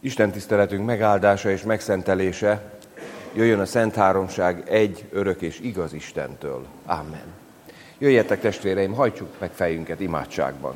Isten tiszteletünk megáldása és megszentelése jöjjön a Szent Háromság egy, örök és igaz Istentől. Amen. Jöjjetek, testvéreim, hajtsuk meg fejünket imádságban.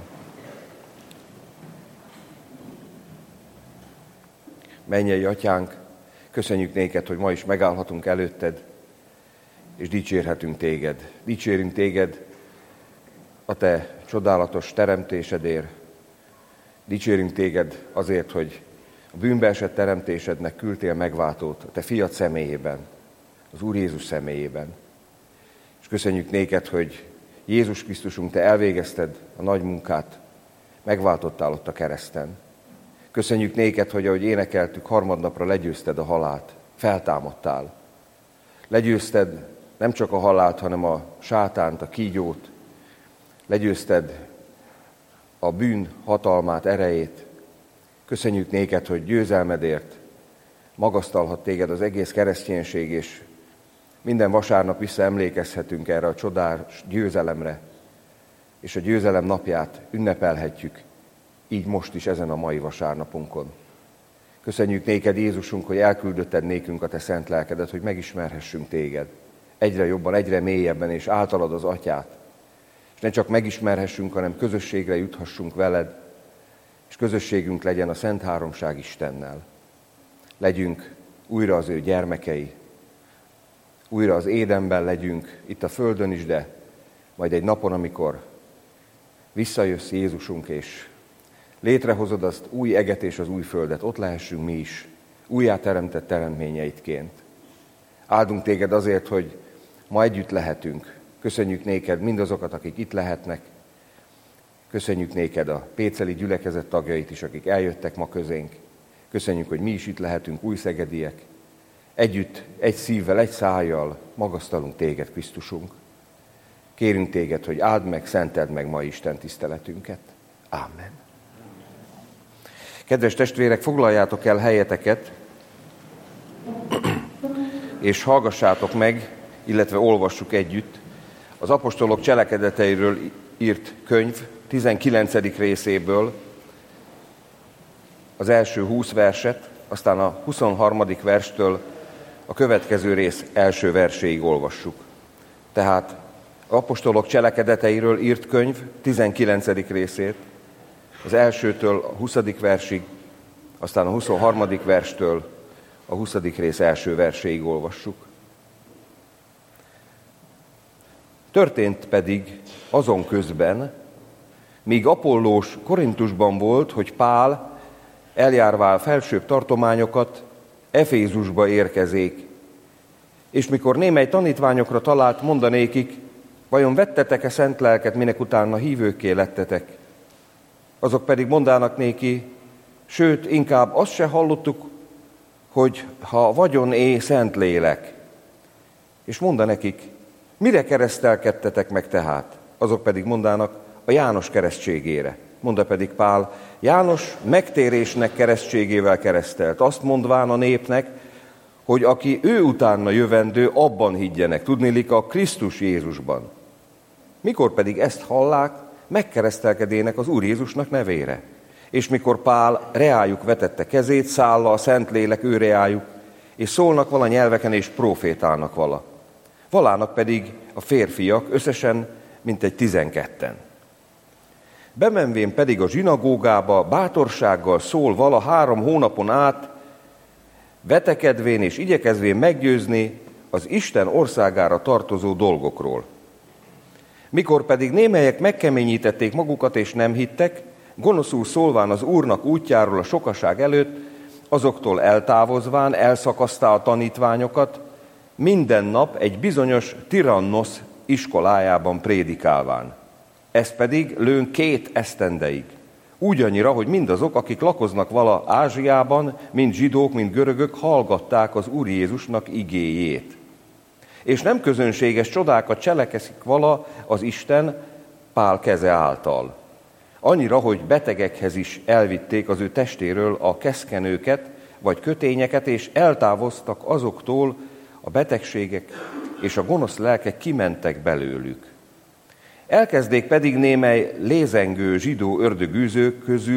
Mennyei Atyánk, köszönjük néked, hogy ma is megállhatunk előtted, és dicsérhetünk téged. Dicsérünk téged a te csodálatos teremtésedért. Dicsérünk téged azért, hogy a bűnbeesett teremtésednek küldtél megváltót a te fiad személyében, az Úr Jézus személyében. És köszönjük néked, hogy Jézus Krisztusunk, te elvégezted a nagy munkát, megváltottál ott a kereszten. Köszönjük néked, hogy ahogy énekeltük, harmadnapra legyőzted a halált, feltámadtál. Legyőzted nem csak a halált, hanem a sátánt, a kígyót. Legyőzted a bűn hatalmát, erejét. Köszönjük néked, hogy győzelmedért magasztalhat téged az egész kereszténység, és minden vasárnap visszaemlékezhetünk erre a csodás győzelemre, és a győzelem napját ünnepelhetjük, így most is ezen a mai vasárnapunkon. Köszönjük néked, Jézusunk, hogy elküldötted nékünk a te szent lelkedet, hogy megismerhessünk téged egyre jobban, egyre mélyebben, és általad az Atyát. És ne csak megismerhessünk, hanem közösségre juthassunk veled, és közösségünk legyen a Szent Háromság Istennel. Legyünk újra az ő gyermekei, újra az Édenben legyünk, itt a földön is, de majd egy napon, amikor visszajössz, Jézusunk, és létrehozod azt új eget és az új földet, ott lehessünk mi is, újjáteremtett teremtményeidként. Áldunk téged azért, hogy ma együtt lehetünk. Köszönjük néked mindazokat, akik itt lehetnek. Köszönjük néked a péceli gyülekezet tagjait is, akik eljöttek ma közénk. Köszönjük, hogy mi is itt lehetünk, újszegediek. Együtt, egy szívvel, egy szájjal magasztalunk téged, Krisztusunk. Kérünk téged, hogy áld meg, szenteld meg ma Isten tiszteletünket. Ámen. Kedves testvérek, foglaljátok el helyeteket, és hallgassátok meg, illetve olvassuk együtt az apostolok cselekedeteiről írt könyv 19. részéből az első 20 verset, aztán a 23. verstől a következő rész első verséig olvassuk. Tehát az apostolok cselekedeteiről írt könyv 19. részét, az elsőtől a 20. versig, aztán a 23. verstől a 20. rész első verséig olvassuk. Történt pedig azon közben, míg Apollós Korintusban volt, hogy Pál eljárvál felsőbb tartományokat, Efézusba érkezék. És mikor némely tanítványokra talált, mondanékik, vajon vettetek-e szent lelket, minek utána hívőkké lettetek? Azok pedig mondának néki, sőt, inkább azt se hallottuk, hogy ha vagyon szent lélek. És monda nekik, mire keresztelkedtetek meg tehát? Azok pedig mondának, a János keresztségére. Monda pedig Pál, János megtérésnek keresztségével keresztelt, azt mondván a népnek, hogy aki ő utána jövendő, abban higgyenek, tudniillik a Krisztus Jézusban. Mikor pedig ezt hallák, megkeresztelkedének az Úr Jézusnak nevére. És mikor Pál reájuk vetette kezét, szálla a Szentlélek ő reájuk, és szólnak vala nyelveken, és profétálnak vala. Valának pedig a férfiak összesen mintegy 12-en. Bemenvén pedig a zsinagógába bátorsággal szól vala 3 hónapon át, vetekedvén és igyekezvén meggyőzni az Isten országára tartozó dolgokról. Mikor pedig némelyek megkeményítették magukat és nem hittek, gonoszul szólván az Úrnak útjáról a sokaság előtt, azoktól eltávozván elszakasztá a tanítványokat, minden nap egy bizonyos Tirannosz iskolájában prédikálván. Ez pedig lőn 2 esztendeig. Úgy annyira, hogy mindazok, akik lakoznak vala Ázsiában, mind zsidók, mind görögök, hallgatták az Úr Jézusnak igéjét. És nem közönséges csodákat cselekszik vala az Isten Pál keze által. Annyira, hogy betegekhez is elvitték az ő testéről a keszkenőket, vagy kötényeket, és eltávoztak azoktól a betegségek, és a gonosz lelkek kimentek belőlük. Elkezdték pedig némely lézengő zsidó ördögűzők közül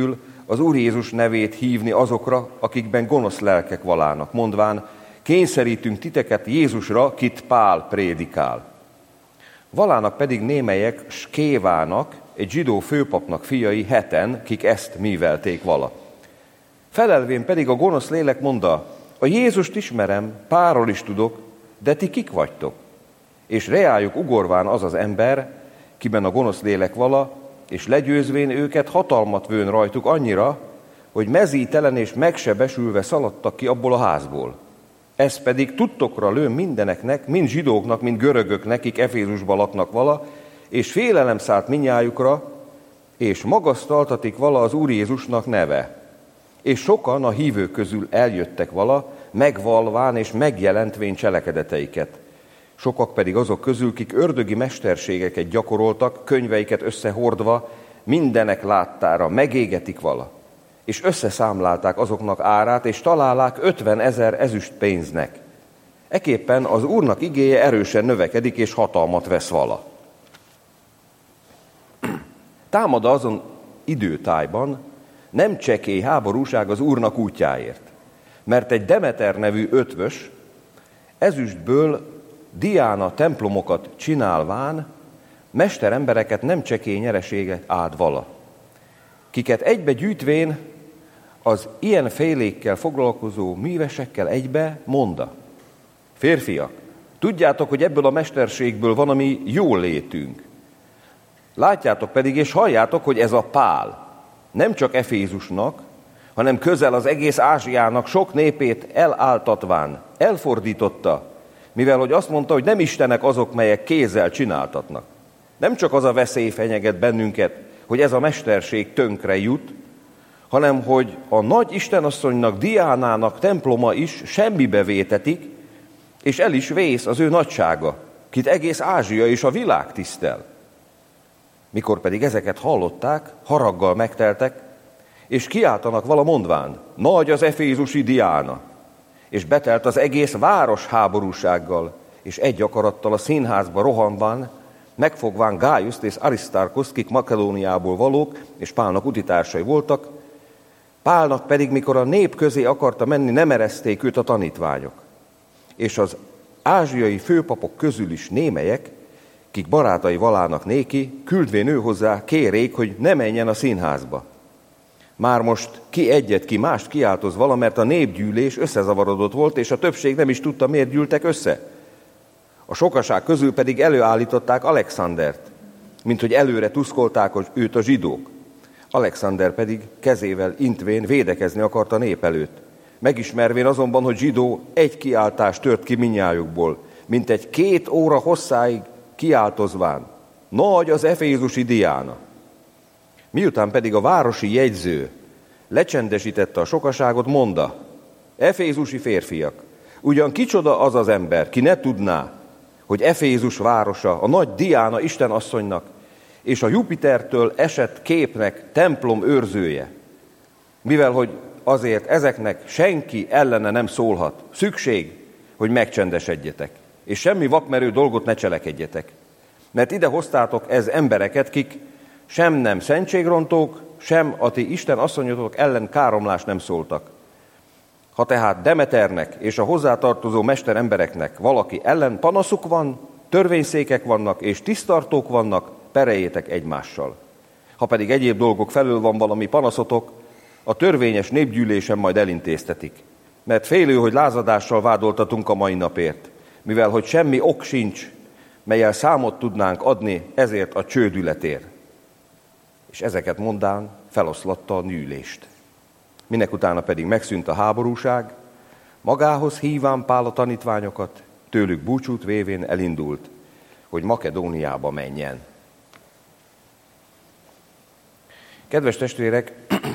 az Úr Jézus nevét hívni azokra, akikben gonosz lelkek valának, mondván, kényszerítünk titeket Jézusra, kit Pál prédikál. Valának pedig némelyek Skévának, egy zsidó főpapnak fiai 7, kik ezt művelték vala. Felelvén pedig a gonosz lélek mondta, a Jézust ismerem, Pálról is tudok, de ti kik vagytok? És reájuk ugorván az az ember, kiben a gonosz lélek vala, és legyőzvén őket hatalmat vőn rajtuk annyira, hogy mezítelen és megsebesülve szaladtak ki abból a házból. Ez pedig tudtokra lőn mindeneknek, mind zsidóknak, mind görögöknek, akik Efézusban laknak vala, és félelem szállt mindnyájukra, és magasztaltatik vala az Úr Jézusnak neve. És sokan a hívők közül eljöttek vala, megvalván és megjelentvén cselekedeteiket. Sokak pedig azok közül, kik ördögi mesterségeket gyakoroltak, könyveiket összehordva, mindenek láttára megégetik vala. És összeszámlálták azoknak árát, és találták 50 000 ezüst pénznek. Eképpen az Úrnak igéje erősen növekedik, és hatalmat vesz vala. Támad azon időtájban nem csekély háborúság az Úrnak útjáért, mert egy Demeter nevű ötvös ezüstből Diána templomokat csinálván mesterembereket nem csekély nyereséget áld vala, kiket egybe gyűjtvén az ilyen félékkel foglalkozó művesekkel egybe monda. Férfiak, tudjátok, hogy ebből a mesterségből van a mi jól létünk. Látjátok pedig és halljátok, hogy ez a Pál nem csak Efézusnak, hanem közel az egész Ázsiának sok népét eláltatván elfordította, mivel hogy azt mondta, hogy nem istenek azok, melyek kézzel csináltatnak. Nem csak az a veszély fenyeget bennünket, hogy ez a mesterség tönkre jut, hanem hogy a nagy istenasszonynak, Diánának temploma is semmibe vétetik, és el is vész az ő nagysága, kit egész Ázsia és a világ tisztel. Mikor pedig ezeket hallották, haraggal megteltek, és kiáltanak vala mondván, nagy az efézusi Diána, és betelt az egész város háborúsággal, és egy akarattal a színházba rohanván, megfogván Gájuszt és Arisztárkoszt, kik Makedóniából valók, és Pálnak utitársai voltak. Pálnak pedig, mikor a nép közé akarta menni, nem ereszték őt a tanítványok. És az ázsiai főpapok közül is némelyek, kik barátai valának néki, küldvén ő hozzá, kérék, hogy ne menjen a színházba. Már most ki egyet, ki mást kiáltoz vala, mert a népgyűlés összezavarodott volt, és a többség nem is tudta, miért gyűltek össze. A sokaság közül pedig előállították Alexandert, mint hogy előre tuszkolták őt a zsidók. Alexander pedig kezével intvén védekezni akart a nép előtt. Megismervén azonban, hogy zsidó, egy kiáltás tört ki mindnyájukból, mint egy 2 óra hosszáig kiáltozván, nagy az efézusi Diána. Miután pedig a városi jegyző lecsendesítette a sokaságot, monda, efézusi férfiak, ugyan kicsoda az az ember, ki ne tudná, hogy Efézus városa, a nagy Diána istenasszonynak és a Jupitertől esett képnek templom őrzője, mivel hogy azért ezeknek senki ellene nem szólhat, szükség, hogy megcsendesedjetek, és semmi vakmerő dolgot ne cselekedjetek. Mert ide hoztátok ez embereket, kik sem nem szentségrontók, sem a ti Isten asszonyotok ellen káromlás nem szóltak. Ha tehát Demeternek és a hozzátartozó mesterembereknek valaki ellen panaszuk van, törvényszékek vannak és tisztartók vannak, perejétek egymással. Ha pedig egyéb dolgok felől van valami panaszotok, a törvényes népgyűlésen majd elintéztetik. Mert félő, hogy lázadással vádoltatunk a mai napért, mivel hogy semmi ok sincs, mellyel számot tudnánk adni ezért a csődületért. És ezeket mondán feloszlatta a gyűlést. Mindenekutána pedig megszűnt a háborúság, magához híván Pál a tanítványokat, tőlük búcsút vévén elindult, hogy Makedóniába menjen. Kedves testvérek,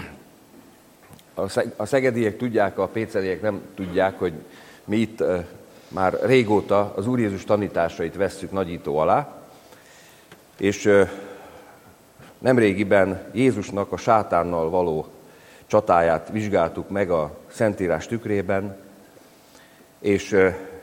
a szegediek tudják, a péceliek nem tudják, hogy mi itt már régóta az Úr Jézus tanításait vesszük nagyító alá, és nemrégiben Jézusnak a sátánnal való csatáját vizsgáltuk meg a Szentírás tükrében, és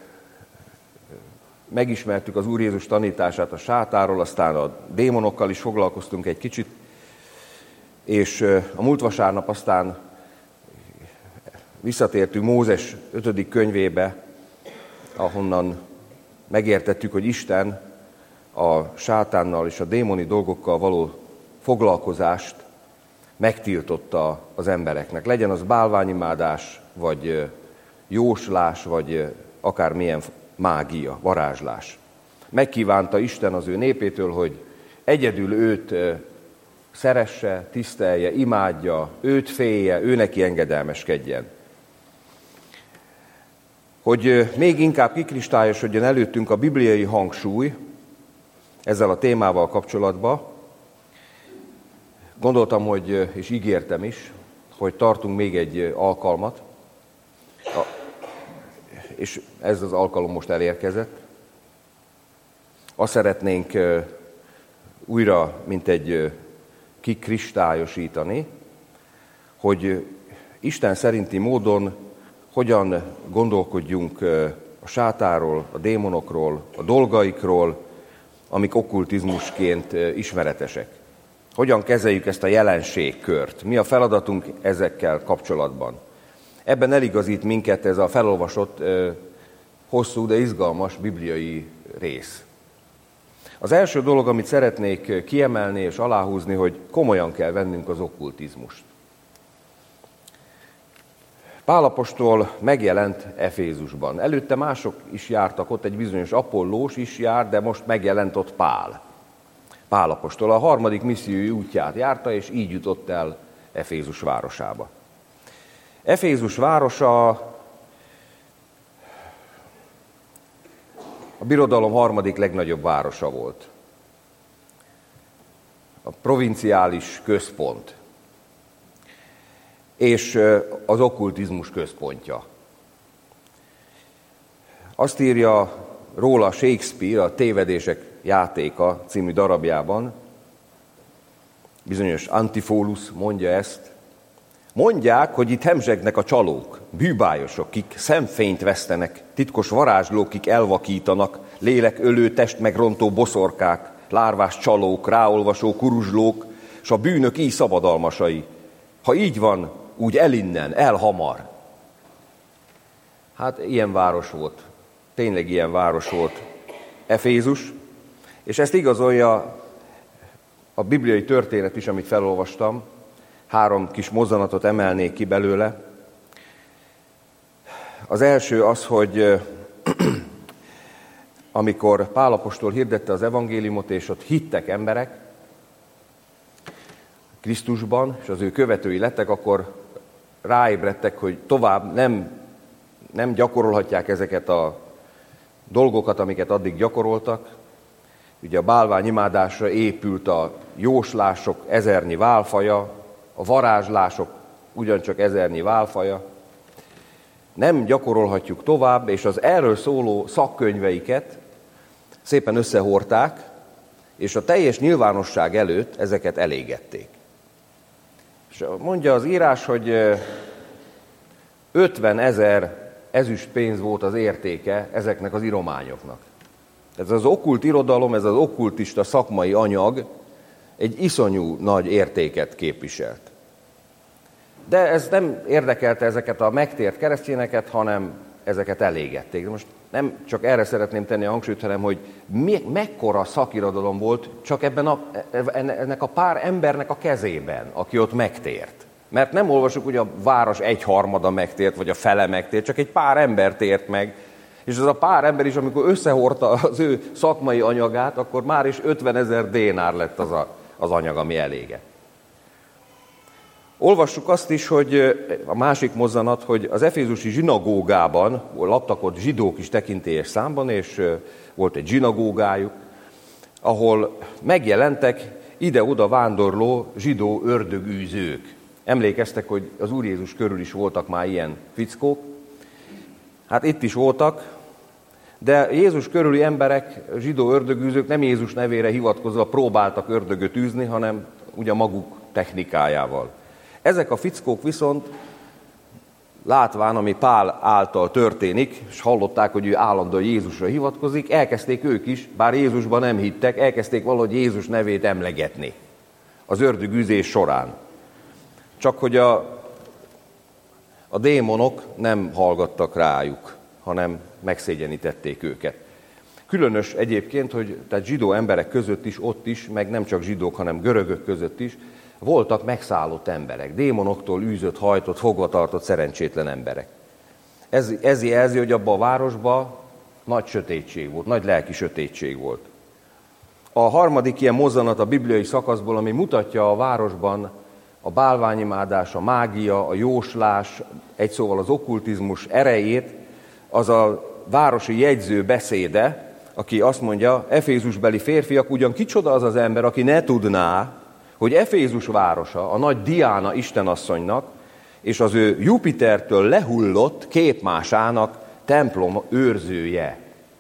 megismertük az Úr Jézus tanítását a sátáról, aztán a démonokkal is foglalkoztunk egy kicsit, És a múlt vasárnap aztán visszatértünk Mózes 5. könyvébe, ahonnan megértettük, hogy Isten a sátánnal és a démoni dolgokkal való foglalkozást megtiltotta az embereknek. Legyen az bálványimádás, vagy jóslás, vagy akármilyen mágia, varázslás. Megkívánta Isten az ő népétől, hogy egyedül őt szeresse, tisztelje, imádja, őt félje, ő neki engedelmeskedjen. Hogy még inkább kikristályosodjon előttünk a bibliai hangsúly ezzel a témával kapcsolatban, gondoltam, és ígértem is, hogy tartunk még egy alkalmat, és ez az alkalom most elérkezett. Azt szeretnénk újra, mint egy kikristályosítani, hogy Isten szerinti módon hogyan gondolkodjunk a sátáról, a démonokról, a dolgaikról, amik okkultizmusként ismeretesek. Hogyan kezeljük ezt a jelenségkört? Mi a feladatunk ezekkel kapcsolatban? Ebben eligazít minket ez a felolvasott, hosszú, de izgalmas bibliai rész. Az első dolog, amit szeretnék kiemelni és aláhúzni, hogy komolyan kell vennünk az okkultizmust. Pál apostol megjelent Efézusban. Előtte mások is jártak ott, egy bizonyos Apollós is jár, de most megjelent ott Pál. Pál apostol a 3. missziói útját járta, és így jutott el Efézus városába. Efézus városa a birodalom 3. legnagyobb városa volt. A provinciális központ. És az okkultizmus központja. Azt írja róla Shakespeare a Tévedések játéka című darabjában, bizonyos Antiphólus mondja ezt, mondják, hogy itt hemzsegnek a csalók, bűbájosok, kik szemfényt vesztenek, titkos varázslók, kik elvakítanak, lélekölő, testmegrontó boszorkák, lárvás csalók, ráolvasó kuruzslók, s a bűnök így szabadalmasai. Ha így van, úgy el innen, el hamar. Hát ilyen város volt, tényleg ilyen város volt Efézus, és ezt igazolja a bibliai történet is, amit felolvastam. 3 kis mozzanatot emelnék ki belőle. Az első az, hogy amikor Pál apostol hirdette az evangéliumot, és ott hittek emberek Krisztusban, és az ő követői lettek, akkor ráébredtek, hogy tovább nem gyakorolhatják ezeket a dolgokat, amiket addig gyakoroltak. Ugye a bálványimádásra épült a jóslások ezernyi válfaja, a varázslások ugyancsak ezernyi válfaja. Nem gyakorolhatjuk tovább, és az erről szóló szakkönyveiket szépen összehordták, és a teljes nyilvánosság előtt ezeket elégették. És mondja az írás, hogy 50 000 ezüstpénz volt az értéke ezeknek az írományoknak. Ez az okkult irodalom, ez az okkultista szakmai anyag egy iszonyú nagy értéket képviselt. De ez nem érdekelte ezeket a megtért keresztényeket, hanem ezeket elégették. Most nem csak erre szeretném tenni a hangsúlyt, hanem hogy mekkora szakirodalom volt csak ennek a pár embernek a kezében, aki ott megtért. Mert nem olvasjuk, hogy a város 1/3 megtért, vagy a fele megtért, csak egy pár ember tért meg. És ez a pár ember is, amikor összehordta az ő szakmai anyagát, akkor már is 50 000 dénár lett az anyag, ami elégett. Olvassuk azt is, hogy a másik mozzanat, hogy az efézusi zsinagógában laktak ott zsidók is tekintélyes számban, és volt egy zsinagógájuk, ahol megjelentek ide-oda vándorló zsidó ördögűzők. Emlékeztek, hogy az Úr Jézus körül is voltak már ilyen fickók. Hát itt is voltak, de Jézus körüli emberek, zsidó ördögűzők nem Jézus nevére hivatkozva próbáltak ördögöt űzni, hanem ugye maguk technikájával. Ezek a fickók viszont, látván, ami Pál által történik, és hallották, hogy ő állandóan Jézusra hivatkozik, elkezdték ők is, bár Jézusban nem hittek, elkezdték valahogy Jézus nevét emlegetni az ördögűzés során. csak hogy a démonok nem hallgattak rájuk, hanem megszégyenítették őket. Különös egyébként, hogy tehát zsidó emberek között is, ott is, meg nem csak zsidók, hanem görögök között is voltak megszállott emberek, démonoktól űzött, hajtott, fogvatartott szerencsétlen emberek. Ez jelzi, hogy abban a városban nagy sötétség volt, nagy lelki sötétség volt. A harmadik ilyen mozzanat a bibliai szakaszból, ami mutatja a városban a bálványimádás, a mágia, a jóslás, egy szóval az okkultizmus erejét, az a városi jegyző beszéde, aki azt mondja, Efézusbeli férfiak, ugyan kicsoda az az ember, aki ne tudná, hogy Efézus városa, a nagy Diána istenasszonynak, és az ő Jupitertől lehullott képmásának templom őrzője.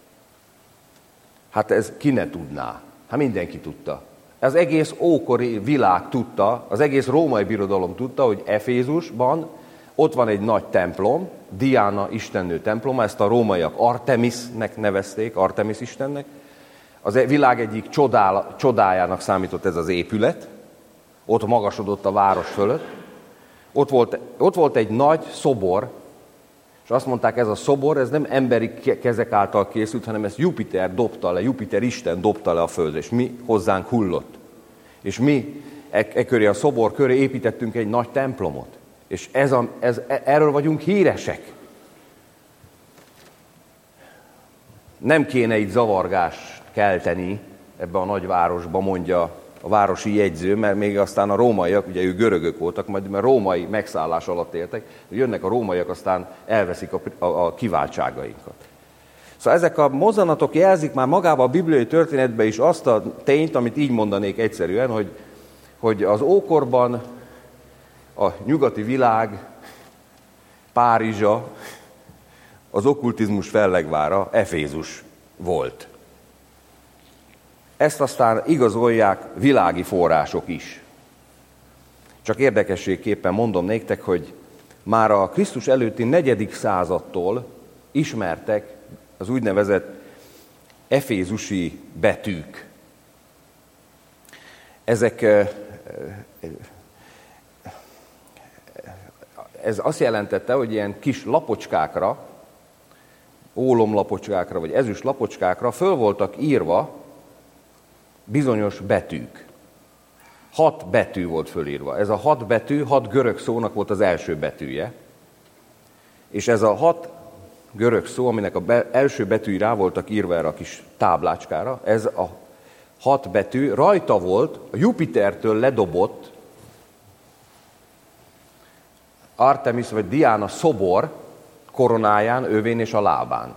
Hát ez ki ne tudná? Hát mindenki tudta. Az egész ókori világ tudta, az egész római birodalom tudta, hogy Efézusban ott van egy nagy templom, Diána istennő temploma, ezt a rómaiak Artemisnek nevezték, Artemis istennek. Az világ egyik csodájának számított ez az épület, ott magasodott a város fölött. Ott volt egy nagy szobor, és azt mondták, ez a szobor, ez nem emberi kezek által készült, hanem ezt Jupiter dobta le, Jupiter Isten dobta le a földre, és mi hozzánk hullott. És mi köré a szobor köré építettünk egy nagy templomot. És erről vagyunk híresek. Nem kéne itt zavargást kelteni ebbe a nagyvárosba, mondja a városi jegyző, mert még aztán a rómaiak, ugye ők görögök voltak, majd mert római megszállás alatt éltek, jönnek a rómaiak, aztán elveszik a kiváltságainkat. Szóval ezek a mozzanatok jelzik már magában a bibliai történetben is azt a tényt, amit így mondanék egyszerűen, hogy az ókorban a nyugati világ, Párizsa, az okkultizmus fellegvára Efézus volt. Ezt aztán igazolják világi források is. Csak érdekességképpen mondom néktek, hogy már a Krisztus előtti 4. századtól ismertek az úgynevezett efézusi betűk. Ez azt jelentette, hogy ilyen kis lapocskákra, ólomlapocskákra vagy ezüst lapocskákra föl voltak írva bizonyos betűk. 6 betű volt fölírva. Ez a 6 betű, 6 görög szónak volt az első betűje. És ez a 6 görög szó, aminek az első betűi rá voltak írva erre a kis táblácskára, ez a 6 betű rajta volt a Jupitertől ledobott Artemis vagy Diána szobor koronáján, övén és a lábán.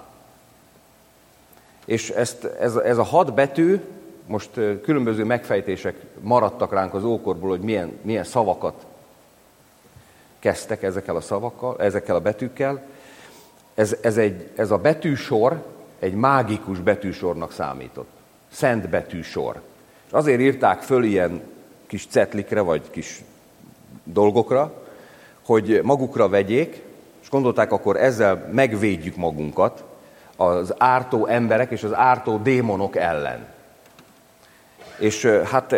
És ez a 6 betű, most különböző megfejtések maradtak ránk az ókorból, hogy milyen szavakat kezdtek ezekkel a betűkkel. Ez a betűsor egy mágikus betűsornak számított. Szent betűsor. És azért írták föl ilyen kis cetlikre, vagy kis dolgokra, hogy magukra vegyék, és gondolták, akkor ezzel megvédjük magunkat az ártó emberek és az ártó démonok ellen. És hát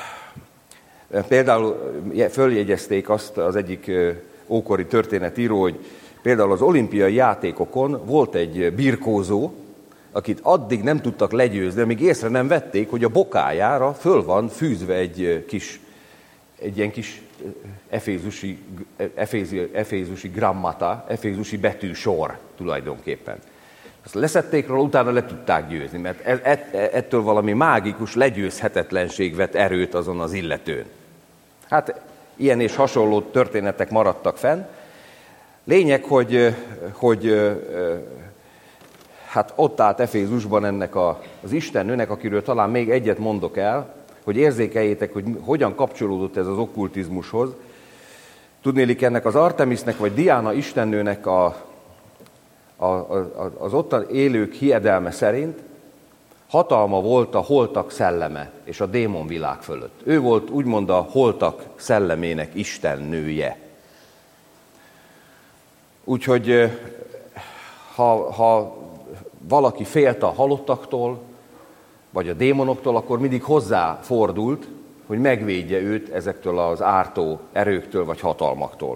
például följegyezték azt az egyik ókori történetíró, hogy például az olimpiai játékokon volt egy birkózó, akit addig nem tudtak legyőzni, amíg észre nem vették, hogy a bokájára föl van fűzve egy ilyen kis efézusi grammata, efézusi betűsor tulajdonképpen. Azt leszették róla, utána le tudták győzni, mert ettől valami mágikus legyőzhetetlenség vett erőt azon az illetőn. Hát ilyen és hasonló történetek maradtak fenn. Lényeg, hogy hát ott állt Efézusban ennek az istennőnek, akiről talán még egyet mondok el, hogy érzékeljétek, hogy hogyan kapcsolódott ez az okkultizmushoz. Tudnélik, ennek az Artemisnek vagy Diána istennőnek az ottan élők hiedelme szerint hatalma volt a holtak szelleme és a démonvilág fölött. Ő volt úgymond a holtak szellemének istennője. Úgyhogy ha valaki félt a halottaktól, vagy a démonoktól, akkor mindig hozzáfordult, hogy megvédje őt ezektől az ártó erőktől vagy hatalmaktól.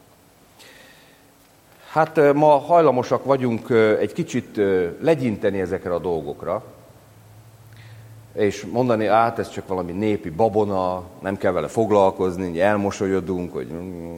Hát ma hajlamosak vagyunk egy kicsit legyinteni ezekre a dolgokra, és mondani, ez csak valami népi babona, nem kell vele foglalkozni, elmosolyodunk, hogy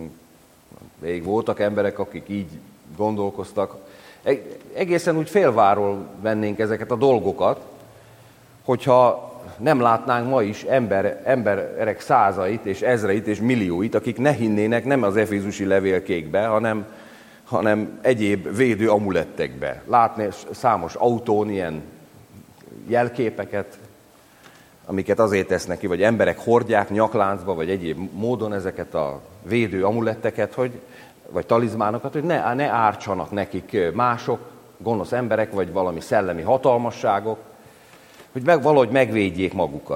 még voltak emberek, akik így gondolkoztak. Egészen úgy félváról vennénk ezeket a dolgokat, hogyha nem látnánk ma is emberek százait és ezreit és millióit, akik ne hinnének nem az efézusi levélkékbe, hanem egyéb védő amulettekbe. Látni számos autón ilyen jelképeket, amiket azért tesznek ki, vagy emberek hordják nyakláncba, vagy egyéb módon ezeket a védő amuletteket, vagy talizmánokat, hogy ne ártsanak nekik mások, gonosz emberek, vagy valami szellemi hatalmasságok, hogy valahogy megvédjék magukat.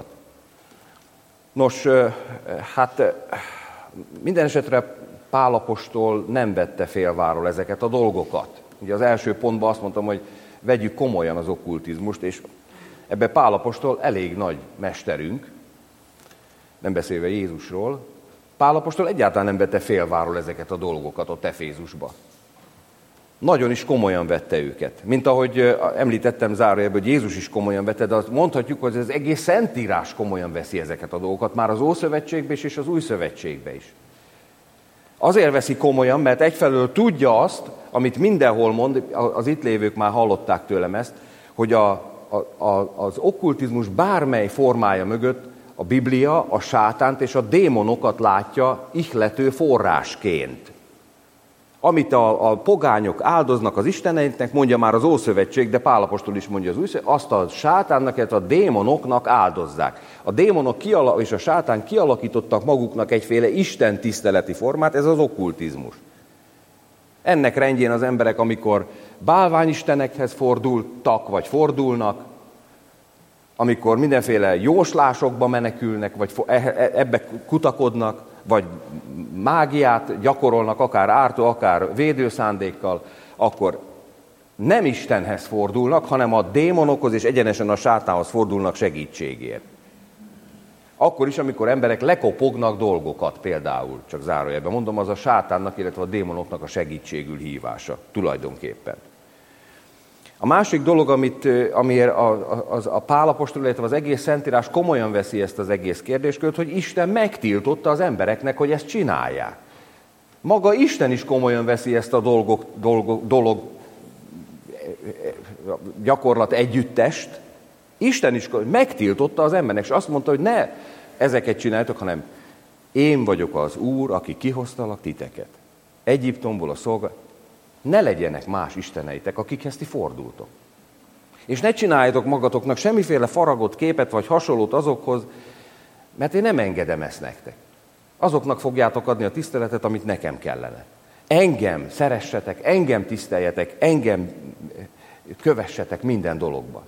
Nos, hát minden esetre Pál apostol nem vette félváról ezeket a dolgokat. Ugye az első pontban azt mondtam, hogy vegyük komolyan az okkultizmust, és ebben Pál apostol elég nagy mesterünk, nem beszélve Jézusról. Pál apostol egyáltalán nem vette félváról ezeket a dolgokat ott Efézusba. Nagyon is komolyan vette őket. Mint ahogy említettem zárójelben, hogy Jézus is komolyan vette, de azt mondhatjuk, hogy az egész Szentírás komolyan veszi ezeket a dolgokat, már az Ószövetségben is és az Új Szövetségben is. Azért veszi komolyan, mert egyfelől tudja azt, amit mindenhol mond, az itt lévők már hallották tőlem ezt, hogy az okkultizmus bármely formája mögött a Biblia a sátánt és a démonokat látja ihlető forrásként. Amit a pogányok áldoznak az isteneiknek, mondja már az Ószövetség, de Pál apostol is mondja az Új Szövetség, azt a sátánnak, illetve a démonoknak áldozzák. A démonok és a sátán kialakítottak maguknak egyféle isten tiszteleti formát, ez az okkultizmus. Ennek rendjén az emberek, amikor bálványistenekhez fordultak, vagy fordulnak, amikor mindenféle jóslásokba menekülnek, vagy ebbe kutakodnak, vagy mágiát gyakorolnak, akár ártó, akár védőszándékkal, akkor nem Istenhez fordulnak, hanem a démonokhoz és egyenesen a sátánhoz fordulnak segítségért. Akkor is, amikor emberek lekopognak dolgokat például, csak zárójelben mondom, az a sátánnak, illetve a démonoknak a segítségül hívása tulajdonképpen. A másik dolog, amiért a Pál apostol, illetve az egész Szentírás komolyan veszi ezt az egész kérdéskört, hogy Isten megtiltotta az embereknek, hogy ezt csinálják. Maga Isten is komolyan veszi ezt a dolog gyakorlat együttest. Isten is megtiltotta az embernek, és azt mondta, hogy ne ezeket csináljátok, hanem én vagyok az Úr, aki kihoztalak titeket Egyiptomból a szolgálatot. Ne legyenek más isteneitek, akikhez ti fordultok. És ne csináljátok magatoknak semmiféle faragott képet, vagy hasonlót azokhoz, mert én nem engedem ezt nektek. Azoknak fogjátok adni a tiszteletet, amit nekem kellene. Engem szeressetek, engem tiszteljetek, engem kövessetek minden dologban.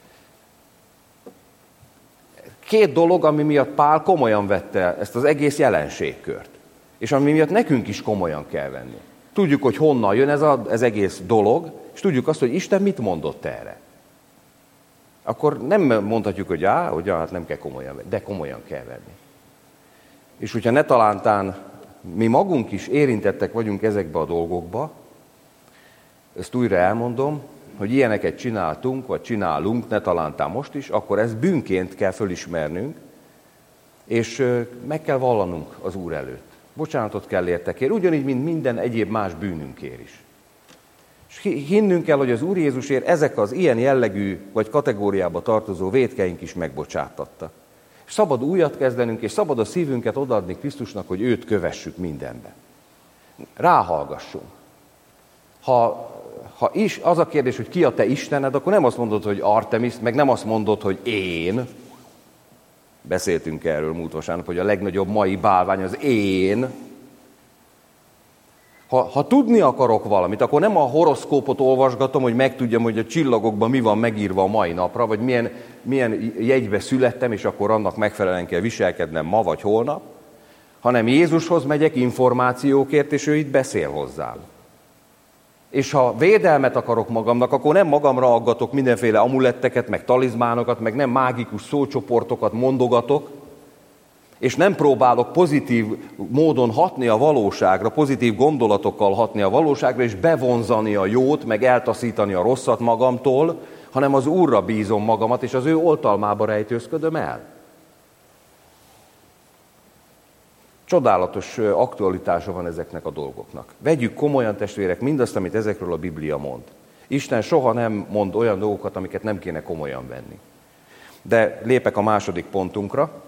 Két dolog, ami miatt Pál komolyan vette ezt az egész jelenségkört. És ami miatt nekünk is komolyan kell venni. Tudjuk, hogy honnan jön ez egész dolog, és tudjuk azt, hogy Isten mit mondott erre. Akkor nem mondhatjuk, hogy hát nem kell komolyan venni, de komolyan kell venni. És hogyha ne talántán mi magunk is érintettek vagyunk ezekbe a dolgokba, ezt újra elmondom, hogy ilyeneket csináltunk, vagy csinálunk, ne talántán most is, akkor ezt bűnként kell fölismernünk, és meg kell vallanunk az Úr előtt. Bocsánatot kell értekért, ugyanígy, mint minden egyéb más bűnünkért is. És hinnünk kell, hogy az Úr Jézusért ezek az ilyen jellegű vagy kategóriába tartozó vétkeink is megbocsátatta. És szabad újat kezdenünk, és szabad a szívünket odaadni Krisztusnak, hogy őt kövessük mindenben. Ráhallgassunk. Ha is az a kérdés, hogy ki a te Istened, akkor nem azt mondod, hogy Artemis, meg nem azt mondod, hogy én. Beszéltünk erről múlt vasárnap, hogy a legnagyobb mai bálvány az én. Ha tudni akarok valamit, akkor nem a horoszkópot olvasgatom, hogy megtudjam, hogy a csillagokban mi van megírva a mai napra, vagy milyen jegybe születtem, és akkor annak megfelelően kell viselkednem ma vagy holnap, hanem Jézushoz megyek információkért, és ő itt beszél hozzám. És ha védelmet akarok magamnak, akkor nem magamra aggatok mindenféle amuletteket, meg talizmánokat, meg nem mágikus szócsoportokat mondogatok, és nem próbálok pozitív módon hatni a valóságra, pozitív gondolatokkal hatni a valóságra, és bevonzani a jót, meg eltaszítani a rosszat magamtól, hanem az Úrra bízom magamat, és az ő oltalmába rejtőzködöm el. Csodálatos aktualitása van ezeknek a dolgoknak. Vegyük komolyan, testvérek, mindazt, amit ezekről a Biblia mond. Isten soha nem mond olyan dolgokat, amiket nem kéne komolyan venni. De lépek a második pontunkra,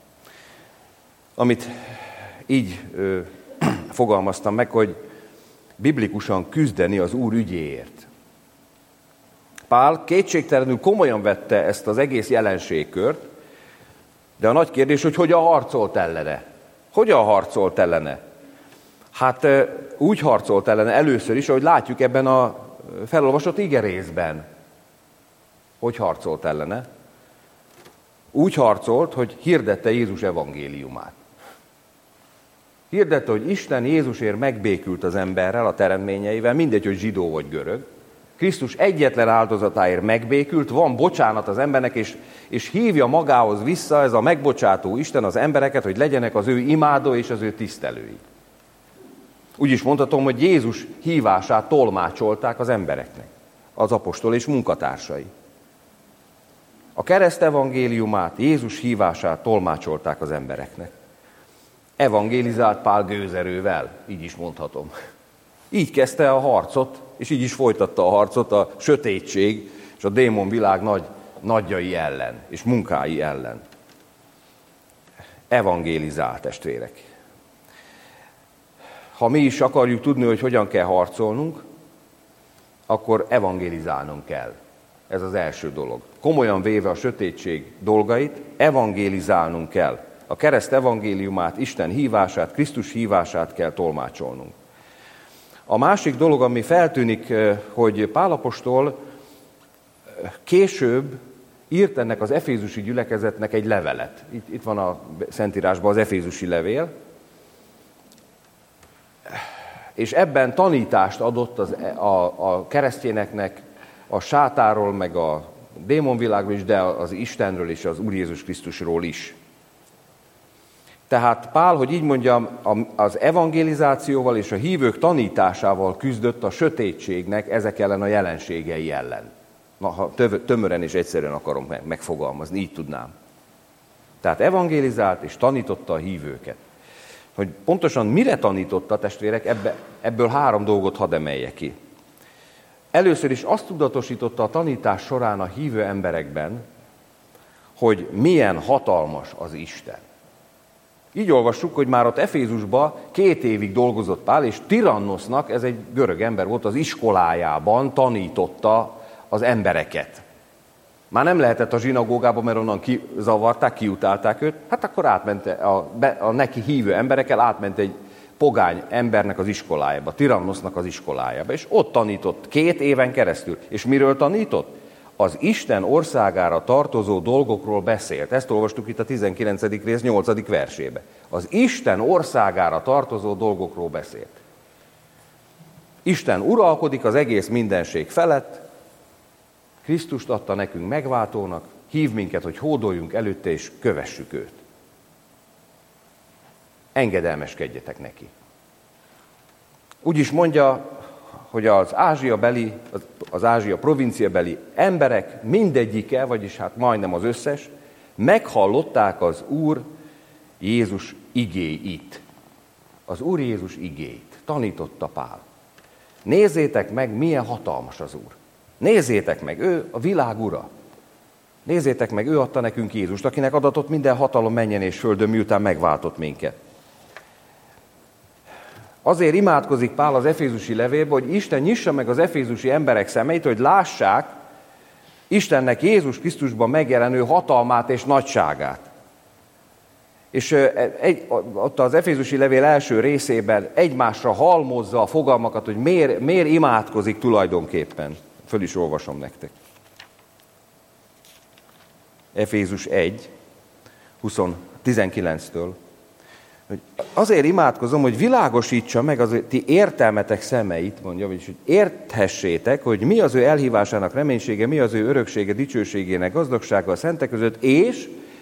amit így fogalmaztam meg, hogy biblikusan küzdeni az Úr ügyéért. Pál kétségtelenül komolyan vette ezt az egész jelenségkört, de a nagy kérdés, hogy hogyan harcolt ellene. Hogyan harcolt ellene? Hát úgy harcolt ellene először is, ahogy látjuk ebben a felolvasott igerészben. Hogy harcolt ellene? Úgy harcolt, hogy hirdette Jézus evangéliumát. Hirdette, hogy Isten Jézusért megbékült az emberrel, a teremtményeivel, mindegy, hogy zsidó vagy görög. Krisztus egyetlen áldozatáért megbékült, van bocsánat az embernek, és hívja magához vissza ez a megbocsátó Isten az embereket, hogy legyenek az ő imádó és az ő tisztelői. Úgy is mondhatom, hogy Jézus hívását tolmácsolták az embereknek, az apostol és munkatársai. A kereszt evangéliumát, Jézus hívását tolmácsolták az embereknek. Evangélizált Pál gőzerővel, így is mondhatom. Így kezdte a harcot, és így is folytatta a harcot a sötétség és a démonvilág nagyjai ellen, és munkái ellen. Evangélizált, testvérek. Ha mi is akarjuk tudni, hogy hogyan kell harcolnunk, akkor evangélizálnunk kell. Ez az első dolog. Komolyan véve a sötétség dolgait, evangélizálnunk kell. A kereszt evangéliumát, Isten hívását, Krisztus hívását kell tolmácsolnunk. A másik dolog, ami feltűnik, hogy Pál apostol később írt ennek az efézusi gyülekezetnek egy levelet. Itt van a Szentírásban az efézusi levél, és ebben tanítást adott a keresztényeknek a sátáról, meg a démonvilágról is, de az Istenről és az Úr Jézus Krisztusról is. Tehát Pál, hogy így mondjam, az evangelizációval és a hívők tanításával küzdött a sötétségnek ezek ellen a jelenségei ellen. Na, ha tömören és egyszerűen akarom megfogalmazni, így tudnám. Tehát evangelizált és tanította a hívőket. Hogy pontosan mire tanította, testvérek, ebből 3 dolgot hadd emeljek ki. Először is azt tudatosította a tanítás során a hívő emberekben, hogy milyen hatalmas az Isten. Így olvassuk, hogy már ott Efézusban 2 évig dolgozott Pál, és Tirannosznak, ez egy görög ember volt, az iskolájában tanította az embereket. Már nem lehetett a zsinagógába, mert onnan kizavarták, kiutálták őt, hát akkor átment a neki hívő emberekkel, átment egy pogány embernek az iskolájába, Tirannosznak az iskolájába, és ott tanított 2 éven keresztül. És miről tanított? Az Isten országára tartozó dolgokról beszélt. Ezt olvastuk itt a 19. rész 8. versébe. Az Isten országára tartozó dolgokról beszélt. Isten uralkodik az egész mindenség felett, Krisztust adta nekünk megváltónak, hív minket, hogy hódoljunk előtte és kövessük őt. Engedelmeskedjetek neki. Úgy is mondja, hogy az Ázsia provinciabeli emberek mindegyike, vagyis hát majdnem az összes, meghallották az Úr Jézus igéit. Az Úr Jézus igéit tanította Pál. Nézzétek meg, milyen hatalmas az Úr. Nézzétek meg, ő a világ ura. Nézzétek meg, ő adta nekünk Jézust, akinek adatott minden hatalom mennyen és földön, miután megváltott minket. Azért imádkozik Pál az efézusi levélben, hogy Isten nyissa meg az efézusi emberek szemeit, hogy lássák Istennek Jézus Krisztusban megjelenő hatalmát és nagyságát. És ott az efézusi levél első részében egymásra halmozza a fogalmakat, hogy miért imádkozik tulajdonképpen. Föl is olvasom nektek. Efézus 1, 19-től. Azért imádkozom, hogy világosítsa meg az ti értelmetek szemeit, mondja, vagyis hogy érthessétek, hogy mi az ő elhívásának reménysége, mi az ő öröksége, dicsőségének gazdagsága a szentek között, és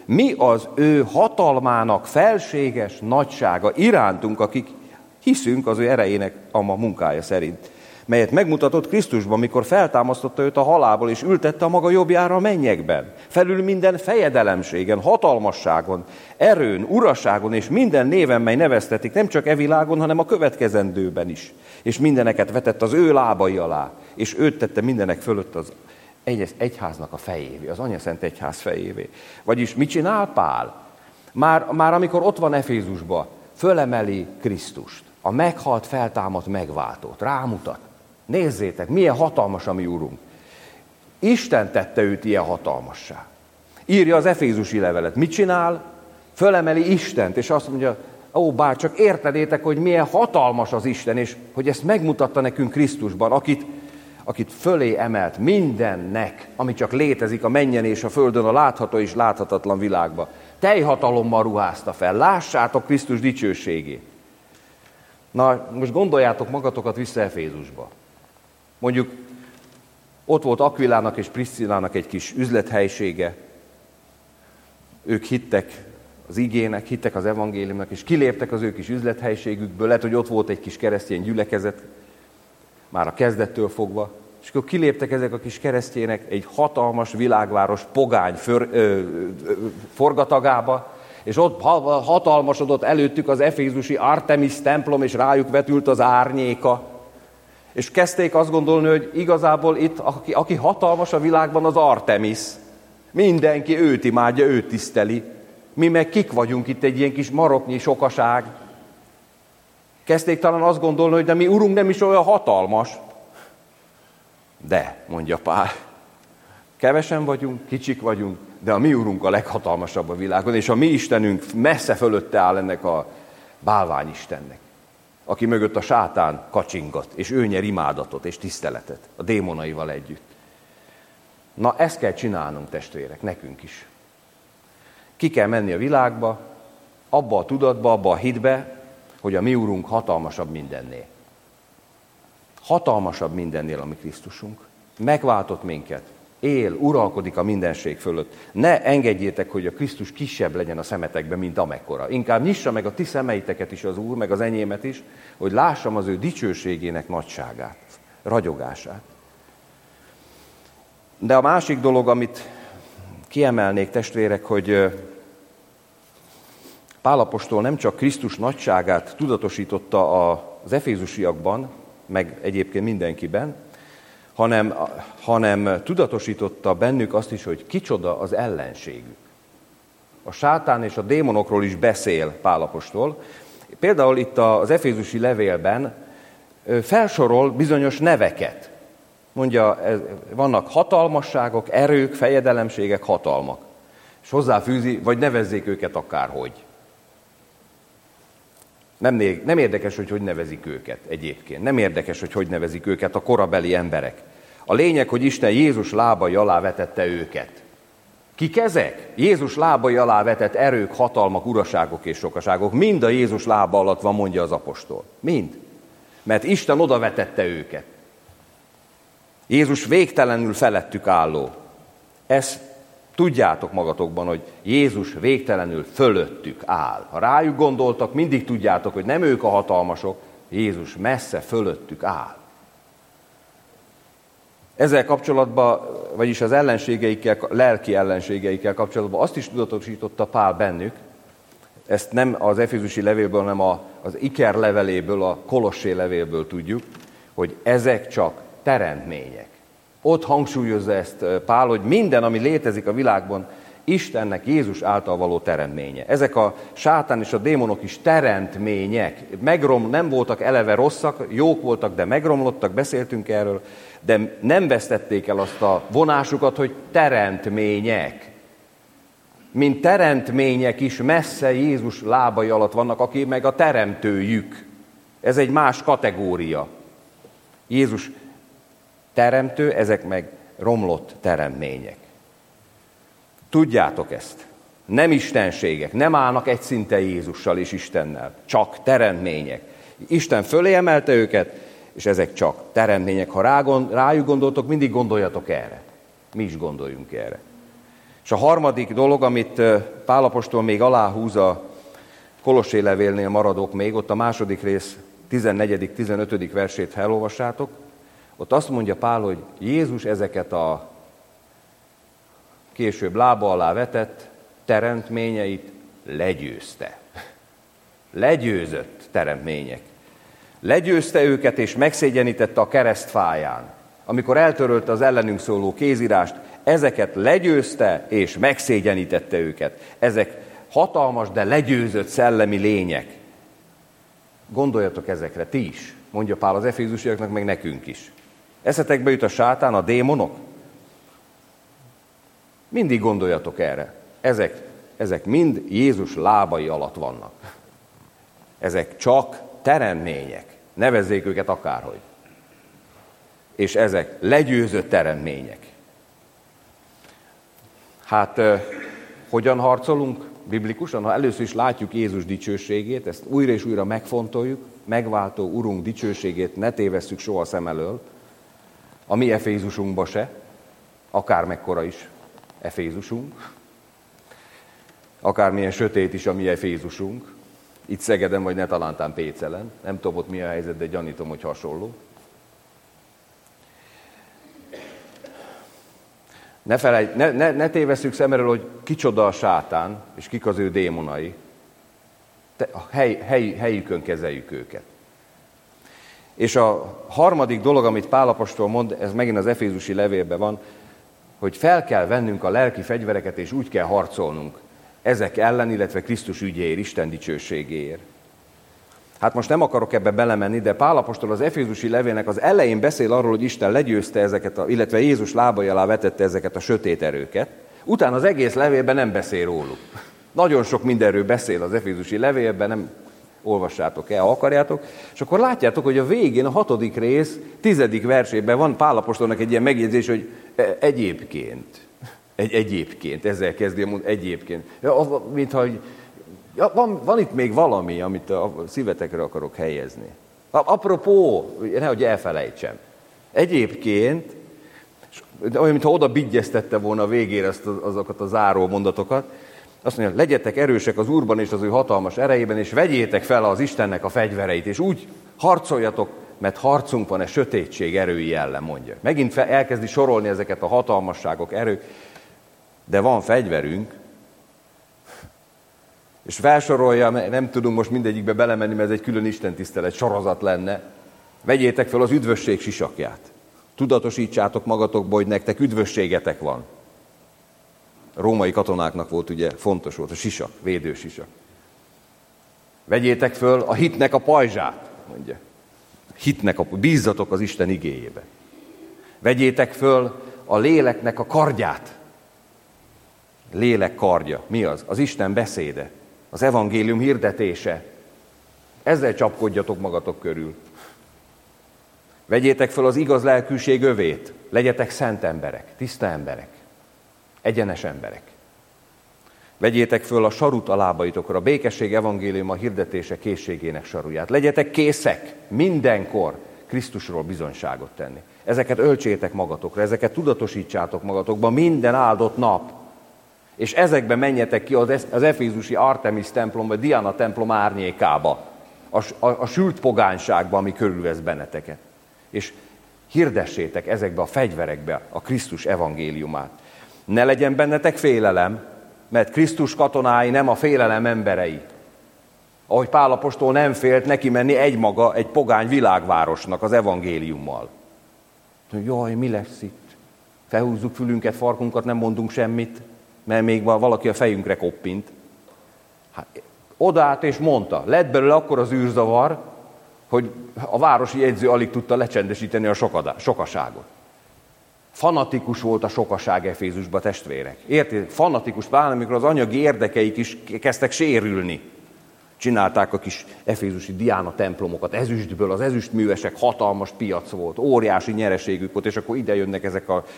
mi az ő hatalmának felséges nagysága irántunk, akik hiszünk az ő erejének a munkája szerint, melyet megmutatott Krisztusban, mikor feltámasztotta őt a halálból, és ültette a maga jobbjára a mennyekben. Felül minden fejedelemségen, hatalmasságon, erőn, uraságon és minden néven, mely neveztetik, nem csak e világon, hanem a következendőben is. És mindeneket vetett az ő lábai alá, és őt tette mindenek fölött az egyháznak a fejévé, az Anyaszent Egyház fejévé. Vagyis mit csinál Pál? Már amikor ott van Efézusban, fölemeli Krisztust, a meghalt, feltámadt megváltót, rámutat. Nézzétek, milyen hatalmas a mi Urunk. Isten tette őt ilyen hatalmassá. Írja az efézusi levelet. Mit csinál? Fölemeli Istent, és azt mondja, bár csak értedétek, hogy milyen hatalmas az Isten, és hogy ezt megmutatta nekünk Krisztusban, akit fölé emelt mindennek, ami csak létezik a mennyen és a földön, a látható és láthatatlan világban. Teljhatalommal ruházta fel. Lássátok Krisztus dicsőségét. Na, most gondoljátok magatokat vissza Efézusba. Mondjuk ott volt Aquilának és Priscillának egy kis üzlethelyisége. Ők hittek az igének, hittek az evangéliumnak, és kiléptek az ő kis üzlethelyiségükből. Lehet, hogy ott volt egy kis keresztény gyülekezet, már a kezdettől fogva. És akkor kiléptek ezek a kis keresztjének egy hatalmas világváros pogány forgatagába, és ott hatalmasodott előttük az efézusi Artemis templom, és rájuk vetült az árnyéka. És kezdték azt gondolni, hogy igazából itt, aki hatalmas a világban, az Artemis. Mindenki őt imádja, őt tiszteli. Mi meg kik vagyunk itt, egy ilyen kis maroknyi sokaság. Kezdték talán azt gondolni, hogy de mi Urunk nem is olyan hatalmas. De, mondja Pál, kevesen vagyunk, kicsik vagyunk, de a mi Urunk a leghatalmasabb a világon, és a mi Istenünk messze fölötte áll ennek a bálványistennek, aki mögött a sátán kacsingat, és ő nyer imádatot és tiszteletet a démonaival együtt. Na, ezt kell csinálnunk, testvérek, nekünk is. Ki kell menni a világba, abba a tudatba, abba a hitbe, hogy a mi Urunk hatalmasabb mindennél. Hatalmasabb mindennél a mi Krisztusunk. Megváltott minket. Él, uralkodik a mindenség fölött. Ne engedjétek, hogy a Krisztus kisebb legyen a szemetekben, mint amekkora. Inkább nyissa meg a ti szemeiteket is az Úr, meg az enyémet is, hogy lássam az ő dicsőségének nagyságát, ragyogását. De a másik dolog, amit kiemelnék, testvérek, hogy Pál apostol nem csak Krisztus nagyságát tudatosította az efézusiakban, meg egyébként mindenkiben, hanem tudatosította bennük azt is, hogy kicsoda az ellenségük. A sátán és a démonokról is beszél Pál apostol. Például itt az efézusi levélben felsorol bizonyos neveket. Mondja, vannak hatalmasságok, erők, fejedelemségek, hatalmak. És hozzáfűzi, vagy nevezzék őket akárhogy. Nem érdekes, hogy nevezik őket egyébként. Nem érdekes, hogy nevezik őket a korabeli emberek. A lényeg, hogy Isten Jézus lábai alá vetette őket. Kik ezek? Jézus lábai alá vetett erők, hatalmak, uraságok és sokaságok. Mind a Jézus lába alatt van, mondja az apostol. Mind. Mert Isten oda vetette őket. Jézus végtelenül felettük álló. Ezt tudjátok magatokban, hogy Jézus végtelenül fölöttük áll. Ha rájuk gondoltak, mindig tudjátok, hogy nem ők a hatalmasok, Jézus messze fölöttük áll. Ezzel kapcsolatban, vagyis az ellenségeikkel, lelki ellenségeikkel kapcsolatban azt is tudatosította Pál bennük, ezt nem az efézusi levélből, hanem az Iker leveléből, a Kolossé levélből tudjuk, hogy ezek csak teremtmények. Ott hangsúlyozza ezt Pál, hogy minden, ami létezik a világban, Istennek Jézus által való teremtménye. Ezek a sátán és a démonok is teremtmények. Nem voltak eleve rosszak, jók voltak, de megromlottak, beszéltünk erről, de nem vesztették el azt a vonásukat, hogy teremtmények. Mint teremtmények is messze Jézus lábai alatt vannak, aki meg a teremtőjük. Ez egy más kategória. Jézus teremtő, ezek meg romlott teremtmények. Tudjátok ezt. Nem istenségek, nem állnak egy szinten Jézussal és Istennel. Csak teremtmények. Isten fölé emelte őket, és ezek csak teremtmények. Ha rájuk gondoltok, mindig gondoljatok erre. Mi is gondoljunk erre. És a harmadik dolog, amit Pál apostol még aláhúz a Kolossé levélnél, maradok még, ott a második rész 14.-15. versét, ha elolvassátok, ott azt mondja Pál, hogy Jézus ezeket a később lába alá vetett teremtményeit legyőzte. Legyőzött teremtmények. Legyőzte őket és megszégyenítette a keresztfáján. Amikor eltörölte az ellenünk szóló kézírást, ezeket legyőzte és megszégyenítette őket. Ezek hatalmas, de legyőzött szellemi lények. Gondoljatok ezekre, ti is, mondja Pál az efézusiaknak, meg nekünk is. Eszetekbe jut a sátán, a démonok? Mindig gondoljatok erre. Ezek mind Jézus lábai alatt vannak. Ezek csak teremmények. Nevezzék őket akárhogy. És ezek legyőzött teremmények. Hát, hogyan harcolunk biblikusan? Ha először is látjuk Jézus dicsőségét, ezt újra és újra megfontoljuk, megváltó Urunk dicsőségét ne tévesszük soha szem elől, a mi Efézusunkba se, akármekkora is Efézusunk, akármilyen sötét is a mi Efézusunk, itt Szegeden vagy netalántán Pécelen, nem tudom ott mi a helyzet, de gyanítom, hogy hasonló. Ne tévesszük szem elől, hogy kicsoda a sátán, és kik az ő démonai. A helyükön kezeljük őket. És a harmadik dolog, amit Pál apostol mond, ez megint az efézusi levélben van, hogy fel kell vennünk a lelki fegyvereket, és úgy kell harcolnunk ezek ellen, illetve Krisztus ügyéért, Isten dicsőségéért. Hát most nem akarok ebbe belemenni, de Pál apostol az efézusi levélnek az elején beszél arról, hogy Isten legyőzte ezeket, illetve Jézus lábai alá vetette ezeket a sötét erőket. Utána az egész levélben nem beszél róluk. Nagyon sok mindenről beszél az efézusi levélben, nem olvassátok el, ha akarjátok. És akkor látjátok, hogy a végén, a 6. rész, 10. versében van Pál apostolnak egy ilyen megjegyzés, hogy egyébként, ezzel kezdi a mond, egyébként. Mintha, hogy van itt még valami, amit a szívetekre akarok helyezni. Apropó, nehogy elfelejtsem. Egyébként, olyan, mintha oda bigyeztette volna a végére azokat a záró mondatokat, azt mondja, legyetek erősek az Úrban és az ő hatalmas erejében, és vegyétek fel az Istennek a fegyvereit, és úgy harcoljatok, mert harcunk van sötétség erői ellen, mondja. Megint elkezdi sorolni ezeket a hatalmasságok, erők, de van fegyverünk, és felsorolja, nem tudunk most mindegyikbe belemenni, mert ez egy külön istentisztelet sorozat lenne. Vegyétek fel az üdvösség sisakját. Tudatosítsátok magatokba, hogy nektek üdvösségetek van. A római katonáknak volt ugye, fontos volt a sisak, védősisak. Vegyétek föl a hitnek a pajzsát, mondja. Bízzatok az Isten igéjébe. Vegyétek föl a léleknek a kardját. Lélek kardja. Mi az? Az Isten beszéde. Az evangélium hirdetése. Ezzel csapkodjatok magatok körül. Vegyétek föl az igaz lelkűség övét. Legyetek szent emberek, tiszta emberek, egyenes emberek. Vegyétek föl a sarut a lábaitokra, a békesség evangéliuma hirdetése készségének saruját. Legyetek készek mindenkor Krisztusról bizonyságot tenni. Ezeket öltsétek magatokra, ezeket tudatosítsátok magatokba minden áldott nap. És ezekbe menjetek ki az efézusi Artemis templom, vagy Diana templom árnyékába, a sült pogányságba, ami körülvesz benneteket. És hirdessétek ezekbe a fegyverekbe a Krisztus evangéliumát. Ne legyen bennetek félelem, mert Krisztus katonái nem a félelem emberei. Ahogy Pál apostol nem félt neki menni egymaga egy pogány világvárosnak az evangéliummal. Jaj, mi lesz itt? Felhúzzuk fülünket, farkunkat, nem mondunk semmit, mert még valaki a fejünkre koppint. Hát, odaállt és mondta, lett belőle akkor az űrzavar, hogy a városi jegyző alig tudta lecsendesíteni a sokaságot. Fanatikus volt a sokaság Efézusba, testvérek. Érted? Fanatikus, pláne amikor az anyagi érdekeik is kezdtek sérülni. Csinálták a kis efézusi Diana templomokat ezüstből, az ezüstművesek hatalmas piac volt, óriási nyereségük volt, és akkor ide jönnek ezek a...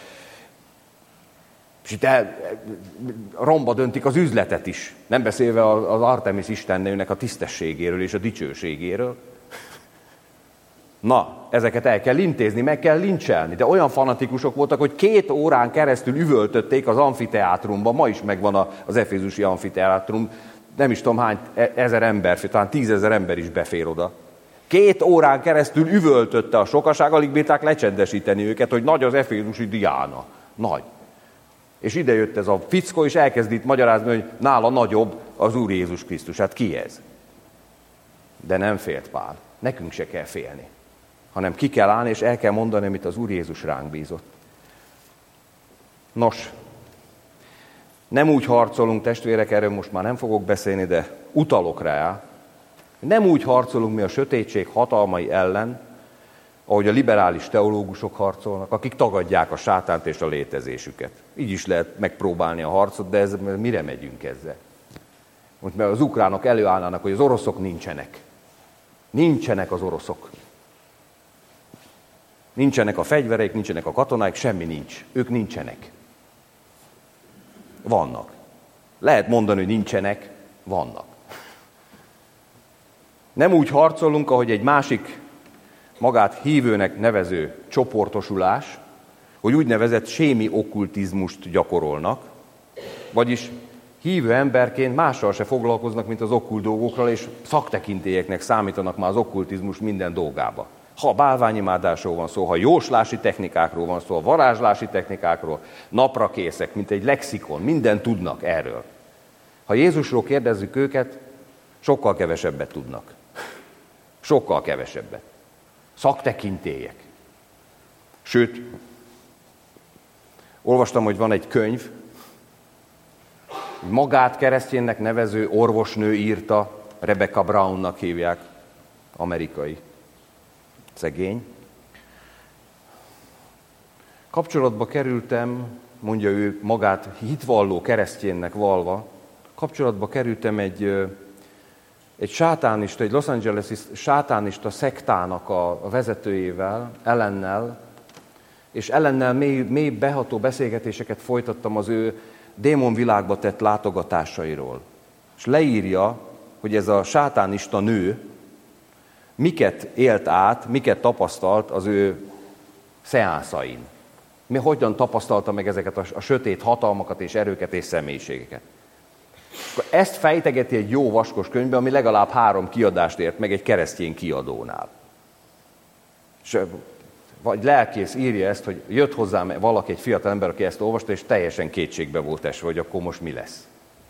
És itt romba döntik az üzletet is. Nem beszélve az Artemis istennőnek a tisztességéről és a dicsőségéről. Na, ezeket el kell intézni, meg kell lincselni. De olyan fanatikusok voltak, hogy 2 órán keresztül üvöltötték az amfiteátrumban. Ma is megvan az efézusi amfiteátrum. Nem is tudom hány ezer ember, talán 10 000 ember is befér oda. 2 órán keresztül üvöltötte a sokaság, alig bírták lecsendesíteni őket, hogy nagy az efézusi Diána. Nagy. És ide jött ez a fickó, és elkezd itt magyarázni, hogy nála nagyobb az Úr Jézus Krisztus. Hát ki ez? De nem félt Pál. Nekünk se kell félni. Hanem ki kell állni, és el kell mondani, amit az Úr Jézus ránk bízott. Nos, nem úgy harcolunk, testvérek, erről most már nem fogok beszélni, de utalok rá. Nem úgy harcolunk mi a sötétség hatalmai ellen, ahogy a liberális teológusok harcolnak, akik tagadják a sátánt és a létezésüket. Így is lehet megpróbálni a harcot, de mire megyünk ezzel? Most mert az ukránok előállnának, hogy az oroszok nincsenek. Nincsenek az oroszok. Nincsenek a fegyvereik, nincsenek a katonáik, semmi nincs. Ők nincsenek. Vannak. Lehet mondani, hogy nincsenek, vannak. Nem úgy harcolunk, ahogy egy másik magát hívőnek nevező csoportosulás, hogy úgynevezett sémi okkultizmust gyakorolnak, vagyis hívő emberként mással se foglalkoznak, mint az okkult dolgokról, és szaktekintélyeknek számítanak már az okkultizmus minden dolgába. Ha bálványimádásról van szó, ha jóslási technikákról van szó, varázslási technikákról, napra készek, mint egy lexikon, mindent tudnak erről. Ha Jézusról kérdezzük őket, sokkal kevesebbet tudnak. Sokkal kevesebbet. Szaktekintélyek. Sőt, olvastam, hogy van egy könyv, magát keresztjénnek nevező orvosnő írta, Rebecca Brownnak hívják, amerikai szegény. Kapcsolatba kerültem, mondja ő magát hitvalló keresztjénnek valva, kapcsolatba kerültem egy sátánista, egy Los Angeles-i sátánista szektának a vezetőjével, Ellennel, és Ellennel mély beható beszélgetéseket folytattam az ő démonvilágba tett látogatásairól. És leírja, hogy ez a sátánista nő miket élt át, miket tapasztalt az ő szeánszain. Hogyan tapasztalta meg ezeket a sötét hatalmakat és erőket és személyiségeket. Ezt fejtegeti egy jó vaskos könyvbe, ami legalább 3 kiadást ért meg egy keresztény kiadónál. És vagy lelkész írja ezt, hogy jött hozzám valaki, egy fiatal ember, aki ezt olvasta, és teljesen kétségbe volt esve, hogy akkor most mi lesz.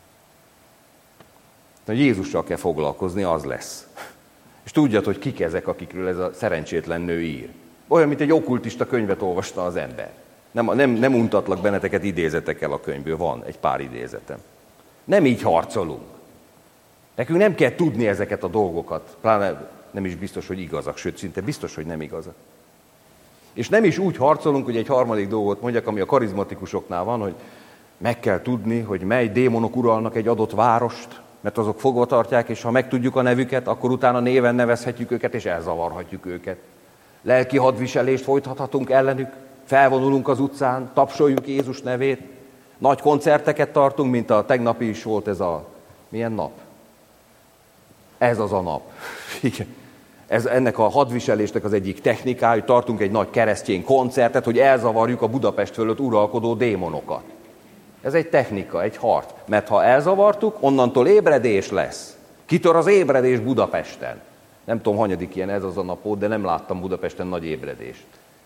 De Jézussal kell foglalkozni, az lesz. És tudjad, hogy kik ezek, akikről ez a szerencsétlen nő ír. Olyan, mint egy okkultista könyvet olvasta az ember. Nem untatlak benneteket idézetekkel a könyvből, van egy pár idézetem. Nem így harcolunk. Nekünk nem kell tudni ezeket a dolgokat. Pláne nem is biztos, hogy igazak, sőt, szinte biztos, hogy nem igazak. És nem is úgy harcolunk, hogy egy harmadik dolgot mondjak, ami a karizmatikusoknál van, hogy meg kell tudni, hogy mely démonok uralnak egy adott várost, mert azok fogva tartják, és ha megtudjuk a nevüket, akkor utána néven nevezhetjük őket, és elzavarhatjuk őket. Lelki hadviselést folytathatunk ellenük, felvonulunk az utcán, tapsoljuk Jézus nevét, nagy koncerteket tartunk, mint a tegnapi is volt ez a... Milyen nap? Ez az a nap. Igen. Ennek a hadviselésnek az egyik technikája, hogy tartunk egy nagy keresztény koncertet, hogy elzavarjuk a Budapest fölött uralkodó démonokat. Ez egy technika, egy harc. Mert ha elzavartuk, onnantól ébredés lesz. Kitör az ébredés Budapesten. Nem tudom, hanyadik ilyen ez az a napot, de nem láttam Budapesten nagy ébredést.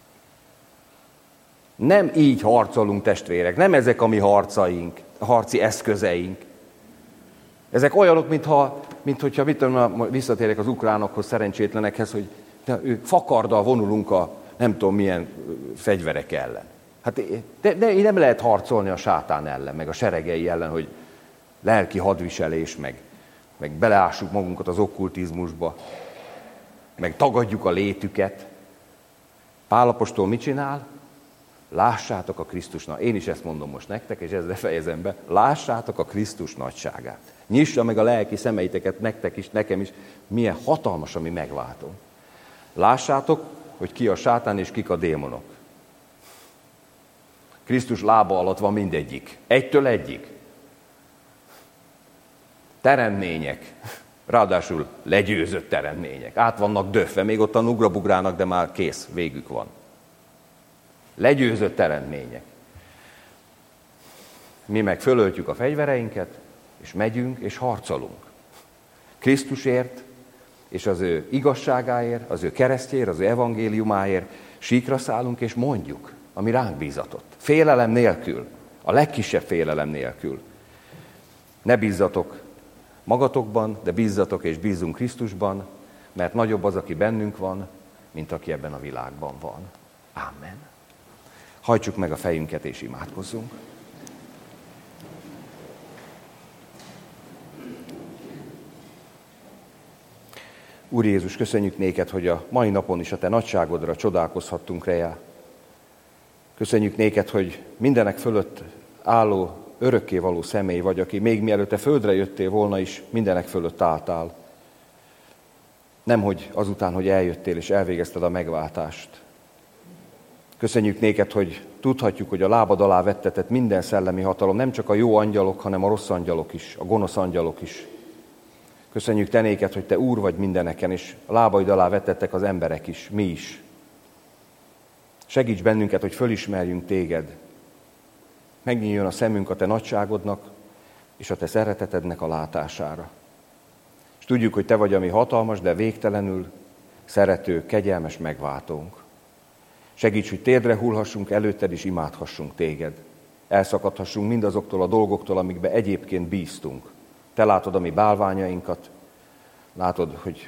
Nem így harcolunk, testvérek, nem ezek a mi harcaink, a harci eszközeink. Ezek olyanok, minthogyha mit tudom, visszatérek az ukránokhoz, szerencsétlenekhez, hogy ők fakarddal vonulunk a nem tudom milyen fegyverek ellen. Hát de nem lehet harcolni a sátán ellen, meg a seregei ellen, hogy lelki hadviselés, meg beleássuk magunkat az okkultizmusba, meg tagadjuk a létüket. Pál apostol mit csinál? Lássátok a Krisztus nagyságát. Én is ezt mondom most nektek, és ezzel fejezem be. Lássátok a Krisztus nagyságát. Nyissa meg a lelki szemeiteket nektek is, nekem is. Milyen hatalmas a mi megváltó. Lássátok, hogy ki a sátán és kik a démonok. Krisztus lába alatt van mindegyik. Egytől egyig. Teremmények. Ráadásul legyőzött eredmények. Át vannak döfve, még ottan ugrabugrának, de már kész, végük van. Legyőzött eredmények. Mi meg fölöltjük a fegyvereinket, és megyünk, és harcolunk. Krisztusért, és az ő igazságáért, az ő keresztjéért, az ő evangéliumáért síkra szállunk, és mondjuk, ami ránk bízatott. Félelem nélkül, a legkisebb félelem nélkül. Ne bízzatok magatokban, de bízzatok és bízzunk Krisztusban, mert nagyobb az, aki bennünk van, mint aki ebben a világban van. Amen. Hajtsuk meg a fejünket és imádkozzunk. Úr Jézus, köszönjük néked, hogy a mai napon is a te nagyságodra csodálkozhattunk rejá. Köszönjük néked, hogy mindenek fölött álló, örökkévaló személy vagy, aki még mielőtt te földre jöttél volna is, mindenek fölött álltál. Nemhogy azután, hogy eljöttél és elvégezted a megváltást. Köszönjük néked, hogy tudhatjuk, hogy a lábad alá vettetett minden szellemi hatalom, nem csak a jó angyalok, hanem a rossz angyalok is, a gonosz angyalok is. Köszönjük te néked, hogy te Úr vagy mindeneken, és a lábaid alá vettettek az emberek is, mi is. Segíts bennünket, hogy fölismerjünk téged. Megnyíljon a szemünk a te nagyságodnak, és a te szeretetednek a látására. És tudjuk, hogy te vagy a mi hatalmas, de végtelenül szerető, kegyelmes megváltónk. Segíts, hogy térdre hullhassunk előtted, és imádhassunk téged. Elszakadhassunk mindazoktól a dolgoktól, amikbe egyébként bíztunk. Te látod a mi bálványainkat, látod, hogy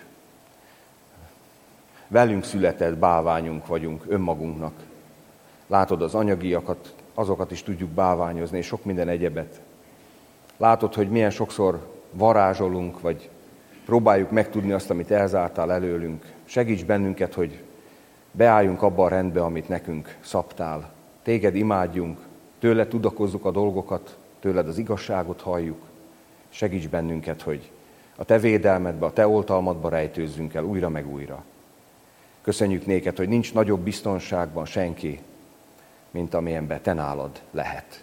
velünk született bálványunk vagyunk önmagunknak. Látod az anyagiakat, azokat is tudjuk bálványozni, és sok minden egyebet. Látod, hogy milyen sokszor varázsolunk, vagy próbáljuk megtudni azt, amit elzártál előlünk. Segíts bennünket, hogy beálljunk abba a rendbe, amit nekünk szabtál. Téged imádjunk, tőled tudakozzuk a dolgokat, tőled az igazságot halljuk. Segíts bennünket, hogy a te védelmedbe, a te oltalmadba rejtőzzünk el újra meg újra. Köszönjük néked, hogy nincs nagyobb biztonságban senki, mint amilyenben te nálad lehet.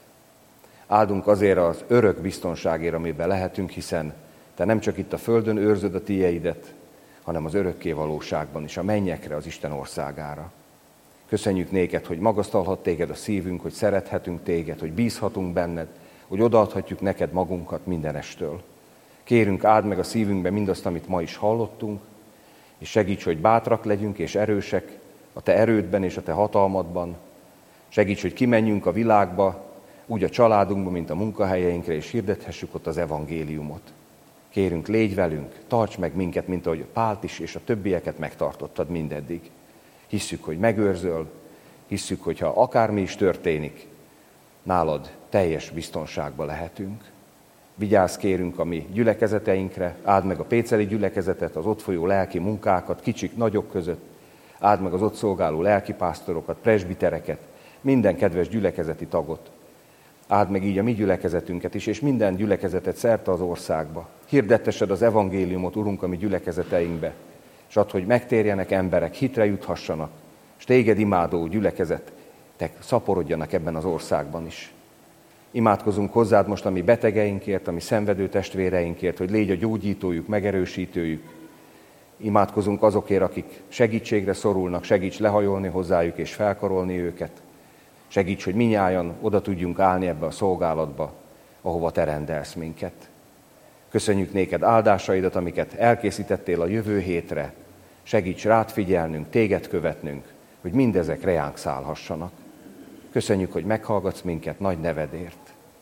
Áldunk azért az örök biztonságért, amiben lehetünk, hiszen te nem csak itt a földön őrzöd a tieidet, hanem az örökké valóságban is, a mennyekre, az Isten országára. Köszönjük néked, hogy magasztalhat téged a szívünk, hogy szerethetünk téged, hogy bízhatunk benned, hogy odaadhatjuk neked magunkat mindenestől. Kérünk, áld meg a szívünkbe mindazt, amit ma is hallottunk, és segíts, hogy bátrak legyünk és erősek a te erődben és a te hatalmadban. Segíts, hogy kimenjünk a világba, úgy a családunkba, mint a munkahelyeinkre, és hirdethessük ott az evangéliumot. Kérünk, légy velünk, tarts meg minket, mint ahogy Pált is és a többieket megtartottad mindeddig. Hisszük, hogy megőrzöl, hisszük, hogy ha akármi is történik, nálad teljes biztonságban lehetünk. Vigyázz, kérünk, a mi gyülekezeteinkre, áld meg a péceli gyülekezetet, az ott folyó lelki munkákat, kicsik, nagyok között, áld meg az ott szolgáló lelkipásztorokat, presbitereket, minden kedves gyülekezeti tagot. Áld meg így a mi gyülekezetünket is, és minden gyülekezetet szerte az országba. Hirdettesed az evangéliumot, Urunk, a mi gyülekezeteinkbe, és add, hogy megtérjenek emberek, hitre juthassanak, és téged imádó gyülekezetek szaporodjanak ebben az országban is. Imádkozunk hozzád most a mi betegeinkért, a mi szenvedő testvéreinkért, hogy légy a gyógyítójuk, megerősítőjük. Imádkozunk azokért, akik segítségre szorulnak, segíts lehajolni hozzájuk és felkarolni őket. Segíts, hogy minnyájan oda tudjunk állni ebbe a szolgálatba, ahova te rendelsz minket. Köszönjük néked áldásaidat, amiket elkészítettél a jövő hétre. Segíts rád figyelnünk, téged követnünk, hogy mindezek reánk szállhassanak. Köszönjük, hogy meghallgatsz minket nagy nevedért.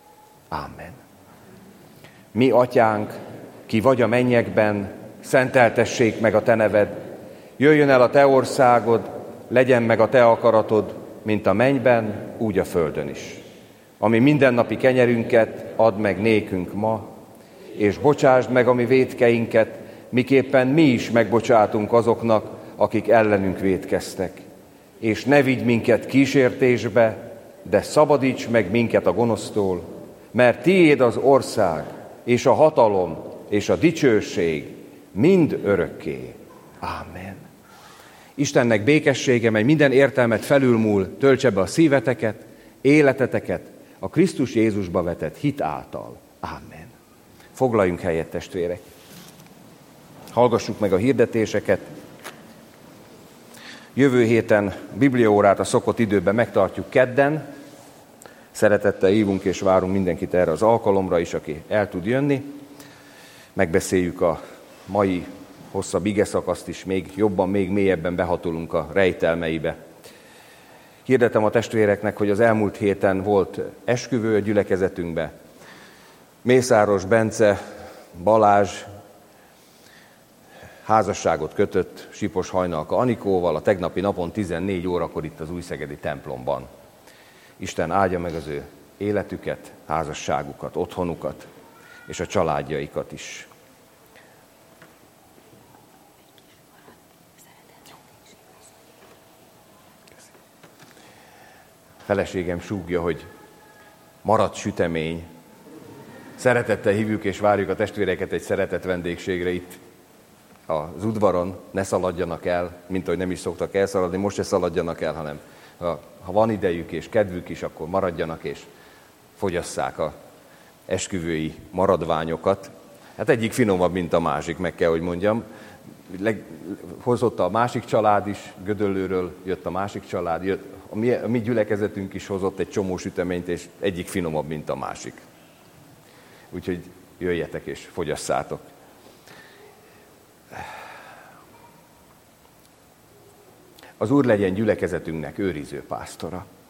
Ámen. Mi, atyánk, ki vagy a mennyekben, szenteltessék meg a te neved. Jöjjön el a te országod, legyen meg a te akaratod, mint a mennyben, úgy a földön is. Ami mindennapi kenyerünket add meg nékünk ma, és bocsásd meg a mi vétkeinket, miképpen mi is megbocsátunk azoknak, akik ellenünk vétkeztek. És ne vigy minket kísértésbe, de szabadíts meg minket a gonosztól, mert tiéd az ország, és a hatalom, és a dicsőség mind örökké. Ámen. Istennek békessége, mely minden értelmet felülmúl, töltse be a szíveteket, életeteket a Krisztus Jézusba vetett hit által. Ámen. Foglaljunk helyet, testvérek! Hallgassuk meg a hirdetéseket. Jövő héten bibliaórát a szokott időben megtartjuk kedden. Szeretettel hívunk és várunk mindenkit erre az alkalomra is, aki el tud jönni. Megbeszéljük a mai hosszabb igeszakaszt is, még jobban, még mélyebben behatolunk a rejtelmeibe. Hirdetem a testvéreknek, hogy az elmúlt héten volt esküvő a gyülekezetünkbe. Mészáros Bence, Balázs házasságot kötött Sipos Hajnalka Anikóval a tegnapi napon 14 órakor itt az újszegedi templomban. Isten áldja meg az ő életüket, házasságukat, otthonukat és a családjaikat is. Feleségem súgja, hogy maradt sütemény. Szeretettel hívjuk és várjuk a testvéreket egy szeretett vendégségre itt az udvaron. Ne szaladjanak el, mint ahogy nem is szoktak elszaladni, most se szaladjanak el, hanem ha van idejük és kedvük is, akkor maradjanak és fogyasszák a esküvői maradványokat. Hát egyik finomabb, mint a másik, meg kell, hogy mondjam. Hozott a másik család is, Gödöllőről jött a másik család, a mi gyülekezetünk is hozott egy csomó süteményt, és egyik finomabb, mint a másik. Úgyhogy jöjjetek és fogyasszátok. Az Úr legyen gyülekezetünknek őriző pásztora.